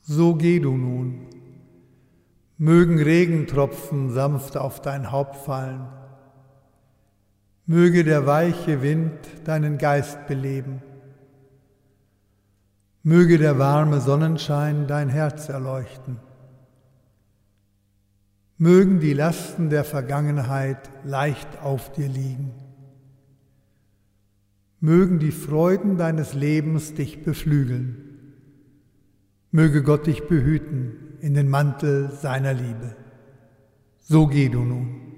So geh du nun. Mögen Regentropfen sanft auf dein Haupt fallen. Möge der weiche Wind deinen Geist beleben. Möge der warme Sonnenschein dein Herz erleuchten. Mögen die Lasten der Vergangenheit leicht auf dir liegen. Mögen die Freuden deines Lebens dich beflügeln. Möge Gott dich behüten in den Mantel seiner Liebe. So geh du nun.